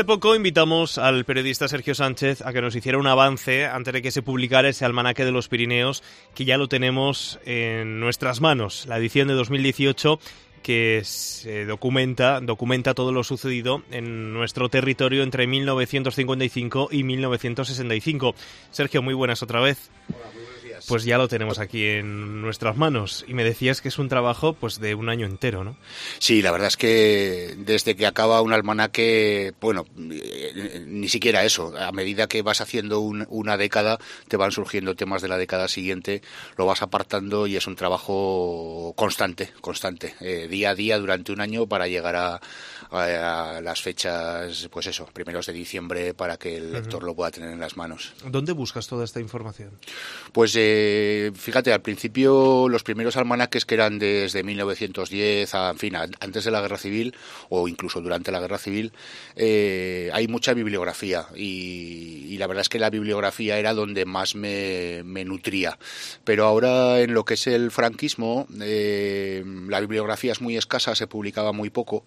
Hace poco invitamos al periodista Sergio Sánchez a que nos hiciera un avance antes de que se publicara ese almanaque de los Pirineos, que ya lo tenemos en nuestras manos, la edición de 2018, que se documenta todo lo sucedido en nuestro territorio entre 1955 y 1965. Sergio, muy buenas otra vez. Hola, muy buenos días. Pues ya lo tenemos aquí en nuestras manos y me decías que es un trabajo pues de un año entero, ¿no? Sí, la verdad es que desde que acaba un almanaque, bueno, ni siquiera eso, a medida que vas haciendo una década te van surgiendo temas de la década siguiente, lo vas apartando y es un trabajo constante, día a día durante un año para llegar a las fechas, pues eso, primeros de diciembre, para que el lector lo pueda tener en las manos. ¿Dónde buscas toda esta información? Pues fíjate, al principio los primeros almanaques que eran desde 1910 antes de la Guerra Civil o incluso durante la Guerra Civil, hay mucha bibliografía y la verdad es que la bibliografía era donde más me nutría. Pero ahora en lo que es el franquismo, la bibliografía es muy escasa, se publicaba muy poco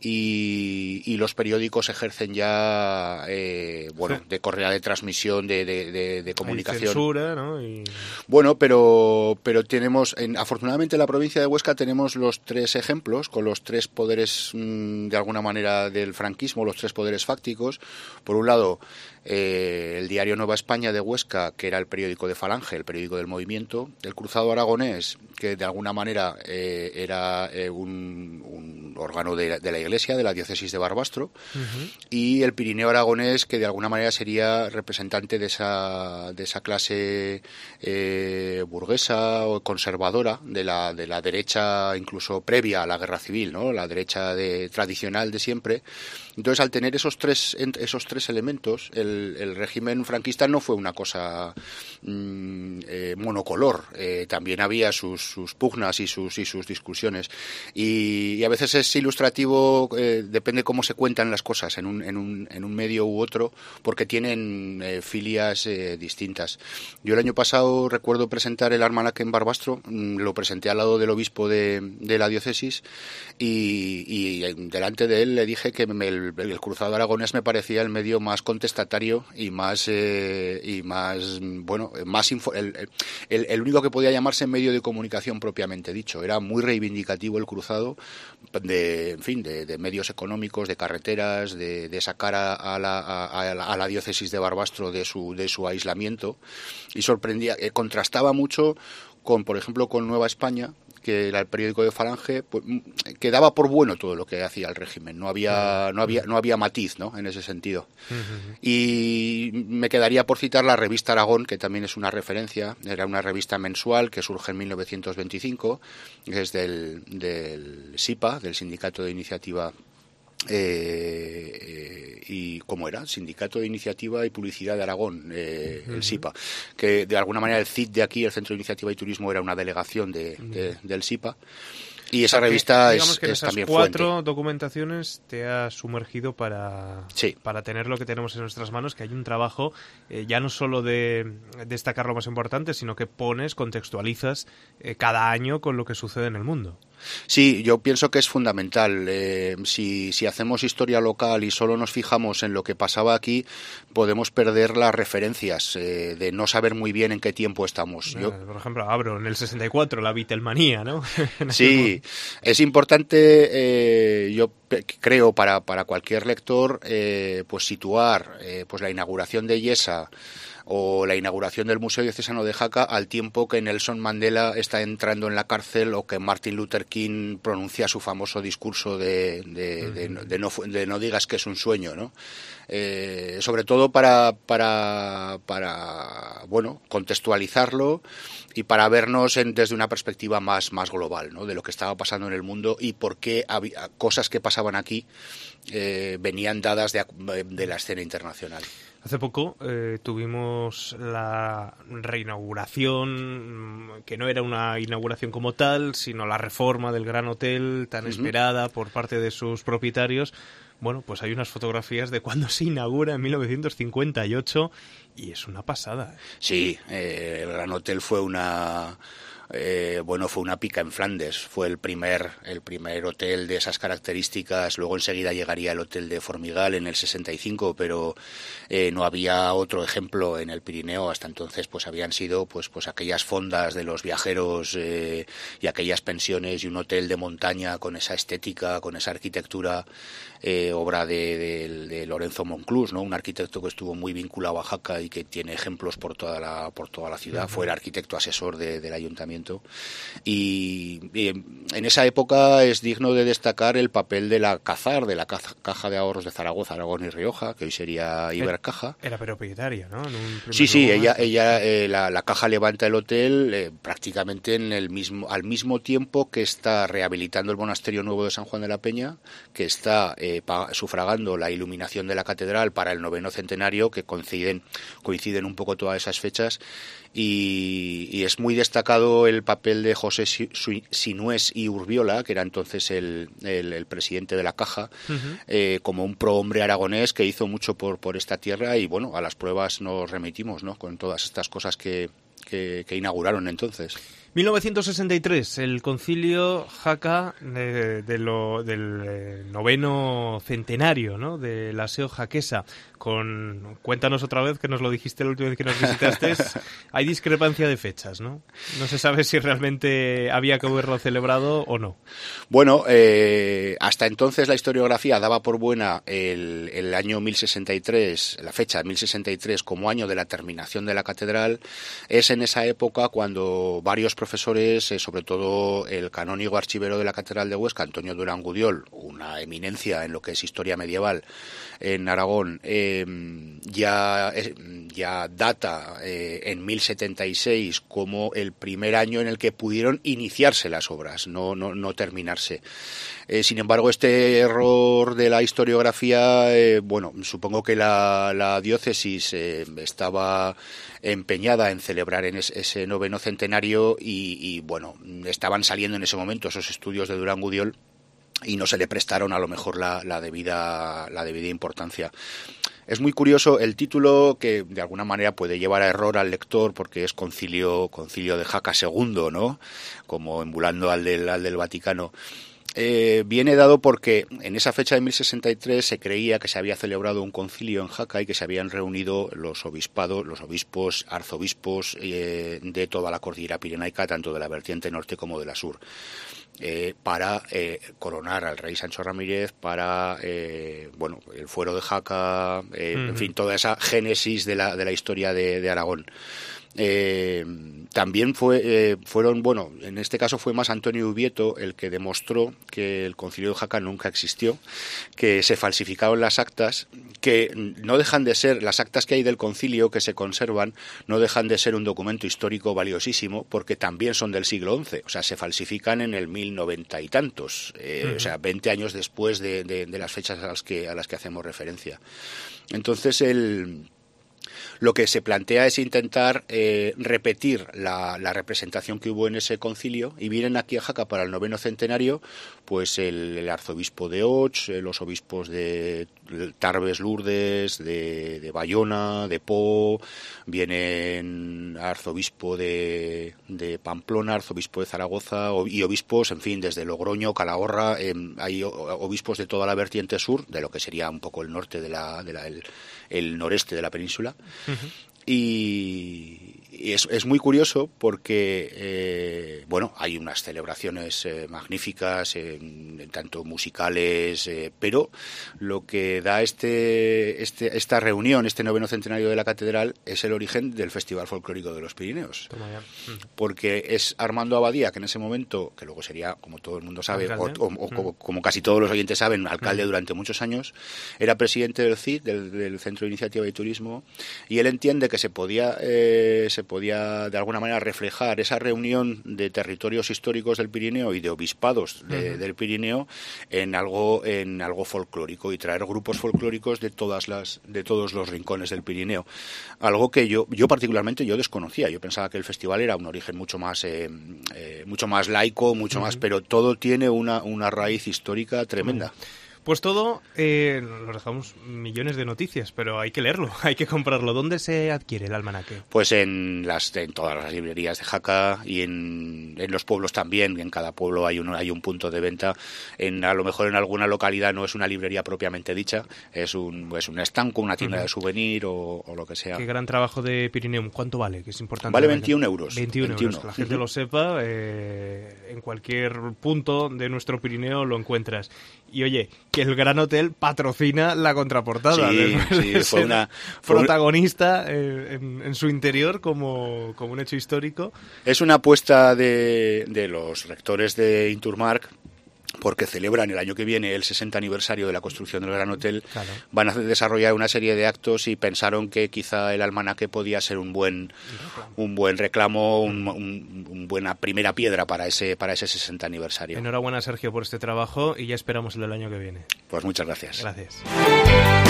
y los periódicos ejercen ya de correa de transmisión, de comunicación. Hay censura, ¿no? Bueno, pero tenemos, afortunadamente en la provincia de Huesca tenemos los tres ejemplos, con los tres poderes de alguna manera del franquismo, los tres poderes fácticos. Por un lado, el diario Nueva España de Huesca, que era el periódico de Falange, el periódico del movimiento, el Cruzado Aragonés, que de alguna manera era un órgano de la Iglesia, de la diócesis de Barbastro, y el Pirineo Aragonés, que de alguna manera sería representante de esa clase burguesa o conservadora de la derecha, incluso previa a la Guerra Civil, ¿no? La derecha tradicional de siempre. Entonces, al tener esos tres elementos, el régimen franquista no fue una cosa monocolor. También había sus pugnas y sus discusiones. Y a veces es ilustrativo, depende cómo se cuentan las cosas en un medio u otro, porque tienen filias distintas. Yo el año pasado recuerdo presentar el almanaque en Barbastro, lo presenté al lado del obispo de la diócesis y delante de él le dije que el Cruzado Aragonés me parecía el medio más contestatario y más el único que podía llamarse medio de comunicación propiamente dicho. Era muy reivindicativo el Cruzado de medios económicos, de carreteras, de sacar a la diócesis de Barbastro de su aislamiento, y sorprendía, contrastaba mucho con, por ejemplo, con Nueva España, que era el periódico de Falange, pues, que daba por bueno todo lo que hacía el régimen. No había matiz, ¿no?, en ese sentido. Y me quedaría por citar la revista Aragón, que también es una referencia. Era una revista mensual que surge en 1925, que es del SIPA, del Sindicato de Iniciativa y ¿cómo era? Sindicato de Iniciativa y Publicidad de Aragón, el SIPA, que de alguna manera el CIT de aquí, el Centro de Iniciativa y Turismo, era una delegación del SIPA. Y esa revista digamos que en es también esas cuatro fuente. documentaciones te has sumergido para tener lo que tenemos en nuestras manos, que hay un trabajo ya no solo de destacar lo más importante, sino que contextualizas cada año con lo que sucede en el mundo. Sí, yo pienso que es fundamental. Si hacemos historia local y solo nos fijamos en lo que pasaba aquí, podemos perder las referencias de no saber muy bien en qué tiempo estamos. Por ejemplo, abro en el 64 la Beatlemanía, ¿no? Sí, es importante, yo creo, para cualquier lector, pues situar pues la inauguración de Yesa o la inauguración del Museo Diocesano de Jaca al tiempo que Nelson Mandela está entrando en la cárcel o que Martin Luther King pronuncia su famoso discurso de no digas que es un sueño, ¿no? Sobre todo para contextualizarlo y para vernos desde una perspectiva más global, ¿no?, de lo que estaba pasando en el mundo y por qué había cosas que pasaban aquí venían dadas de la escena internacional. Hace poco tuvimos la reinauguración, que no era una inauguración como tal, sino la reforma del Gran Hotel, tan esperada por parte de sus propietarios. Bueno, pues hay unas fotografías de cuando se inaugura en 1958 y es una pasada. Sí, el Gran Hotel fue una bueno, fue una pica en Flandes. Fue el primer hotel de esas características. Luego enseguida llegaría el hotel de Formigal en el 65, pero no había otro ejemplo en el Pirineo. Hasta entonces pues habían sido pues aquellas fondas de los viajeros y aquellas pensiones y un hotel de montaña con esa estética, con esa arquitectura, obra de Lorenzo Monclús, ¿no? Un arquitecto que estuvo muy vinculado a Jaca y que tiene ejemplos por toda la ciudad. Fue el arquitecto asesor del ayuntamiento. Y en esa época es digno de destacar el papel de la CAZAR, de la Caja de Ahorros de Zaragoza, Aragón y Rioja, que hoy sería Ibercaja. Era propietaria, ¿no? Sí, la Caja levanta el hotel prácticamente al mismo tiempo que está rehabilitando el Monasterio Nuevo de San Juan de la Peña, que está sufragando la iluminación de la catedral para el 9º centenario, que coinciden un poco todas esas fechas. Y es muy destacado el papel de José Sinués y Urbiola, que era entonces el presidente de la Caja, como un prohombre aragonés que hizo mucho por esta tierra, y bueno, a las pruebas nos remitimos, ¿no?, con todas estas cosas que inauguraron entonces. 1963, el concilio Jaca del 9º centenario, ¿no?, de la SEO jaquesa. Cuéntanos otra vez, que nos lo dijiste la última vez que nos visitaste. Hay discrepancia de fechas, ¿no? No se sabe si realmente había que haberlo celebrado o no. Bueno, hasta entonces la historiografía daba por buena el año 1063, la fecha 1063, como año de la terminación de la catedral. Es en esa época cuando varios profesores, sobre todo el canónigo archivero de la Catedral de Huesca, Antonio Durán Gudiol, una eminencia en lo que es historia medieval en Aragón, ya data en 1076 como el primer año en el que pudieron iniciarse las obras, no terminarse. Sin embargo, este error de la historiografía, bueno, supongo que la diócesis estaba empeñada en celebrar en ese 9º centenario y bueno, estaban saliendo en ese momento esos estudios de Durán Gudiol y no se le prestaron a lo mejor la debida importancia. Es muy curioso el título, que de alguna manera puede llevar a error al lector, porque es concilio de Jaca II, ¿no?, como emulando al del Vaticano. Viene dado porque en esa fecha de 1063 se creía que se había celebrado un concilio en Jaca y que se habían reunido los obispos, arzobispos de toda la cordillera pirenaica, tanto de la vertiente norte como de la sur, para coronar al rey Sancho Ramírez, para el fuero de Jaca, en fin, toda esa génesis de la historia de Aragón. También fueron, bueno, en este caso fue más Antonio Ubieto el que demostró que el concilio de Jaca nunca existió, que se falsificaron las actas, que no dejan de ser, las actas que hay del concilio que se conservan, no dejan de ser un documento histórico valiosísimo, porque también son del siglo XI, o sea, se falsifican en el 1090 y tantos, o sea, 20 años después de las fechas a las que hacemos referencia. Entonces lo que se plantea es intentar repetir la representación que hubo en ese concilio, y vienen aquí a Jaca para el 9º centenario pues el arzobispo de Och, los obispos de Tarbes, Lourdes, de Bayona, de Po, vienen arzobispo de Pamplona, arzobispo de Zaragoza y obispos, en fin, desde Logroño, Calahorra, hay obispos de toda la vertiente sur, de lo que sería un poco el norte el noreste de la península. Uh-huh. Y es muy curioso porque, hay unas celebraciones magníficas, tanto musicales, pero lo que da esta reunión, este 9º centenario de la catedral, es el origen del Festival Folclórico de los Pirineos. Porque es Armando Abadía, que en ese momento, que luego sería, como todo el mundo sabe, como casi todos los oyentes saben, alcalde durante muchos años, era presidente del CID, del Centro de Iniciativa y Turismo, y él entiende que se podía de alguna manera reflejar esa reunión de territorios históricos del Pirineo y de obispados del Pirineo en algo folclórico, y traer grupos folclóricos de todos los rincones del Pirineo. Algo que yo particularmente desconocía. Yo pensaba que el festival era un origen mucho más laico, mucho más, pero todo tiene una raíz histórica tremenda. Pues todo, nos dejamos millones de noticias, pero hay que leerlo, hay que comprarlo. ¿Dónde se adquiere el almanaque? Pues en todas las librerías de Jaca y en los pueblos también. En cada pueblo hay un punto de venta. A lo mejor en alguna localidad no es una librería propiamente dicha, es un estanco, una tienda de souvenir o lo que sea. Qué gran trabajo de Pirineum. ¿Cuánto vale? Que es importante. Vale 21 euros. 21 euros, que la gente lo sepa. En cualquier punto de nuestro Pirineo lo encuentras. Y oye, que el Gran Hotel patrocina la contraportada. Sí, fue protagonista en su interior como un hecho histórico. Es una apuesta de los rectores de Inturmark, porque celebran el año que viene el 60 aniversario de la construcción del Gran Hotel. Claro. Van a desarrollar una serie de actos y pensaron que quizá el almanaque podía ser un buen reclamo, una buena primera piedra para ese 60 aniversario. Enhorabuena, Sergio, por este trabajo y ya esperamos el del año que viene. Pues muchas gracias. Gracias.